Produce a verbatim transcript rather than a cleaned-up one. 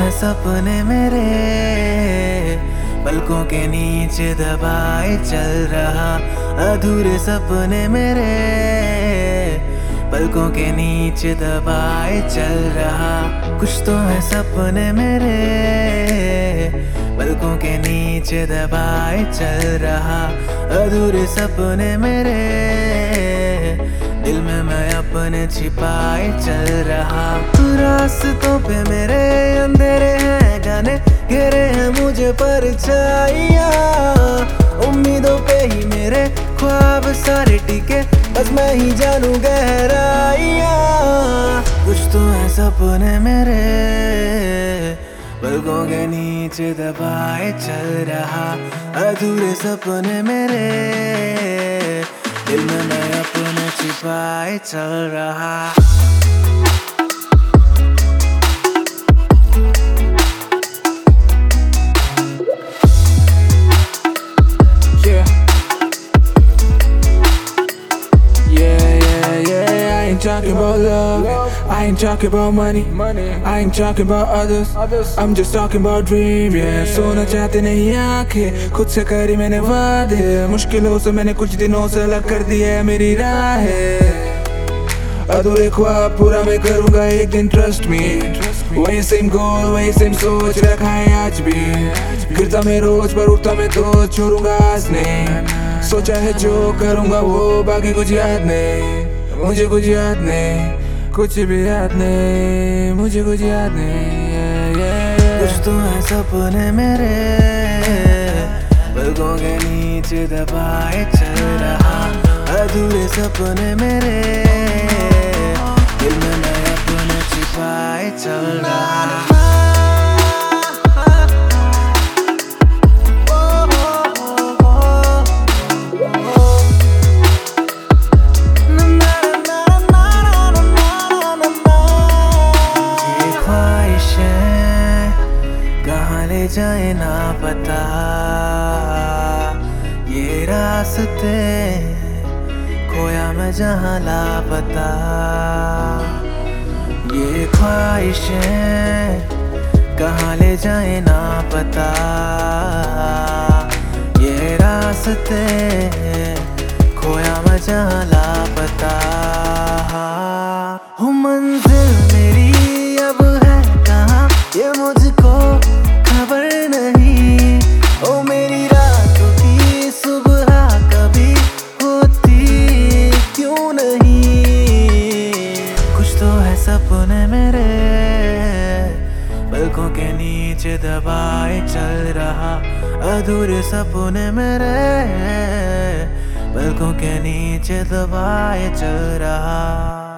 हैं सपने मेरे, पलकों के नीचे दबाए चल रहा। अधूरे सपने मेरे, पलकों के नीचे दबाए चल रहा। कुछ तो है सपने मेरे, पलकों के नीचे दबाए चल रहा। अधूरे सपने मेरे, दिल में मैं अपने छिपाए चल रहा। रास्तों पे मेरे अंधेरे हैं घने, घेरे हैं मुझे परछाइयाँ। उम्मीदों पे ही मेरे ख्वाब सारे टिके, बस मैं ही जानू गहराइयाँ। कुछ तो है सपने मेरे, पलकों के नीचे दबाए चल रहा। अधूरे सपने मेरे, दिल में मैं अपने छिपाए चल रहा। Talking about love, I ain't talking about money, I ain't talking about others, I'm just talking about dream, yeah. सोना चाहते नहीं आंखें, खुद से करी मैंने वादे, मुश्किलों से मैंने कुछ दिनों से अलग कर दिया है मेरी राहें। अधूरे ख्वाब पूरा मैं करूँगा एक दिन, ट्रस्ट मी। वही सेम गोल, वही सेम सोच रखा है आज भी। गिरता मैं रोज पर उठता मैं तो छोड़ूंगा आज नहीं। सोचा है जो करूँगा वो, बाकी कुछ याद नहीं, मुझे कुछ याद नहीं, कुछ भी याद नहीं, मुझे कुछ याद नहीं, yeah, yeah। कुछ तो है सपने मेरे, पलकों के नीचे दबाए चल रहा। अधूरे सपने मेरे, दिल में मैं अपने छिपाए चल रहा। ले जाए ना पता ये रास्ते, खोया मैं जहाँ लापता। ये ख्वाहिशें कहाँ ले जाए ना पता। ये रास्ते, खोया मैं जहाँ लापता। हो मंजिल मेरी अब है कहाँ, ये मुझको खबर नहीं। ओ मेरी रातों की सुबह कभी होती क्यों नहीं। कुछ तो है सपने मेरे, पलकों के नीचे दबाए चल रहा। अधूरे सपने मेरे, पलकों के नीचे दबाए चल रहा।